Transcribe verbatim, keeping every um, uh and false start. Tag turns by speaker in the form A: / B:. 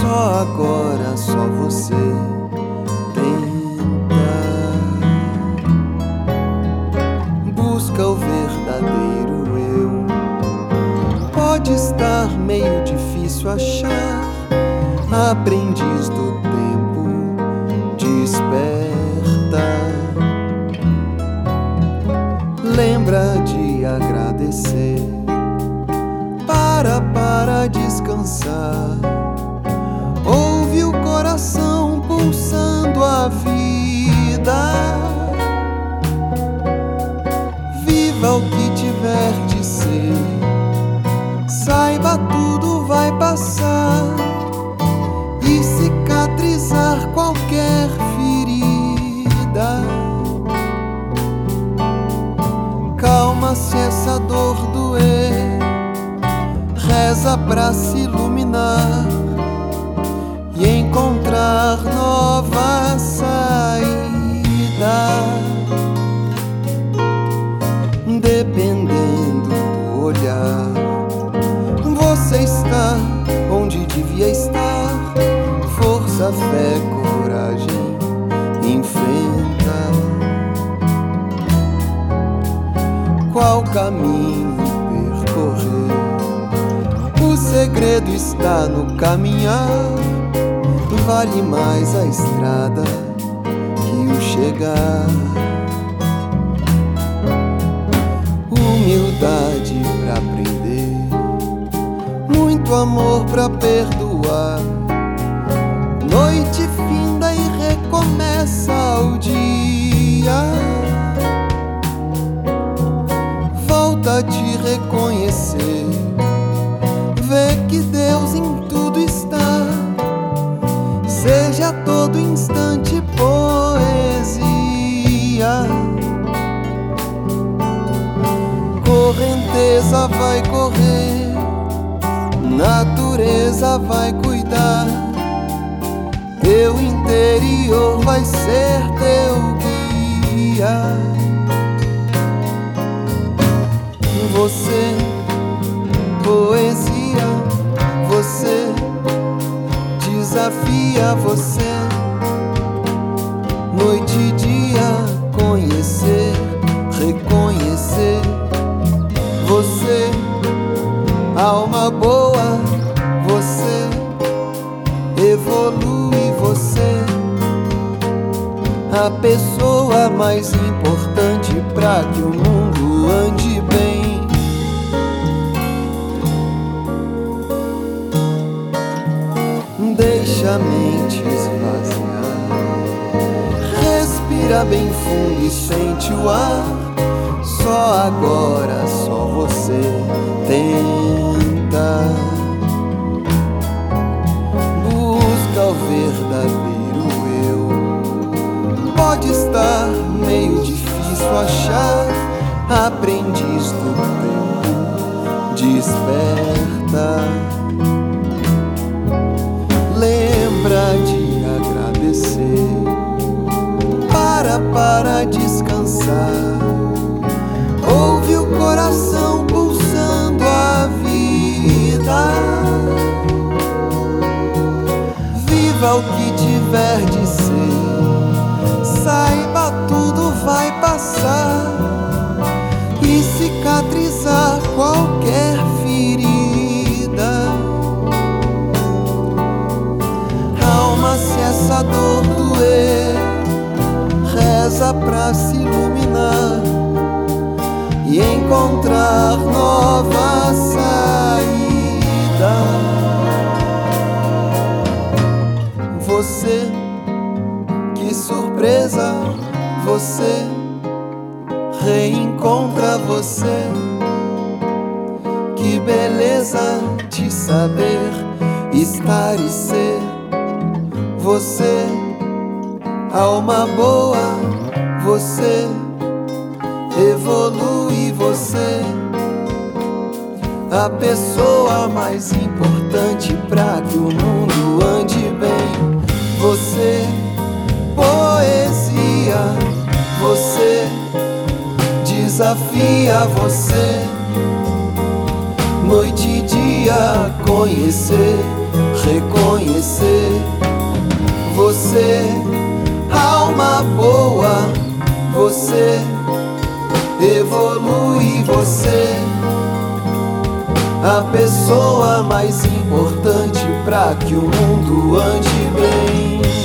A: Só agora, só você tenta. Busca o verdadeiro eu. Pode estar meio difícil achar. Aprendiz do tempo, desperta. Lembra de agradecer. Para, para descansar. Ouve o coração pulsando a vida. Viva o que tiver de ser. Saiba, tudo vai passar e cicatrizar qualquer ferida. Calma se essa dor doer. Reza pra se iluminar e encontrar nova saída. Dependendo do olhar, você está onde devia estar. Força, fé, coragem, enfrenta. Qual caminho percorrer? O segredo está no caminhar. Vale mais a estrada que o chegar. Humildade pra aprender, muito amor pra perdoar. Noite finda e recomeça o dia. Volta a te reconhecer. Vê que Deus em tudo está. Seja a todo instante poesia. Correnteza vai correr, natureza vai cuidar. Teu interior vai ser teu guia. Você, poesia, você desafia, você noite e dia conhecer, reconhecer. Você, alma boa, você evolui, você a pessoa mais importante pra que o mundo ande bem. Deixa a mente esvaziar. Respira bem fundo e sente o ar. Só agora, só você tenta. Busca o verdadeiro eu. Pode estar meio difícil achar. Aprendiz do tempo, desperta. Lembra de agradecer. Para, para descansar. Ouve o coração pulsando a vida. Viva o que tiver de ser. Saiba, tudo vai passar e cicatrizar qualquer ferida. Calma se essa dor doer. Reza pra se iluminar e encontrar nova saída. Você, que surpresa, você reencontra você. Que beleza de saber estar e ser. Você, alma boa, você evolui, você a pessoa mais importante pra que o mundo ande bem. Você, poesia, você desafia, você noite e dia conhecer, reconhecer. Você, alma boa, você evolui, você, a pessoa mais importante pra que o mundo ande bem.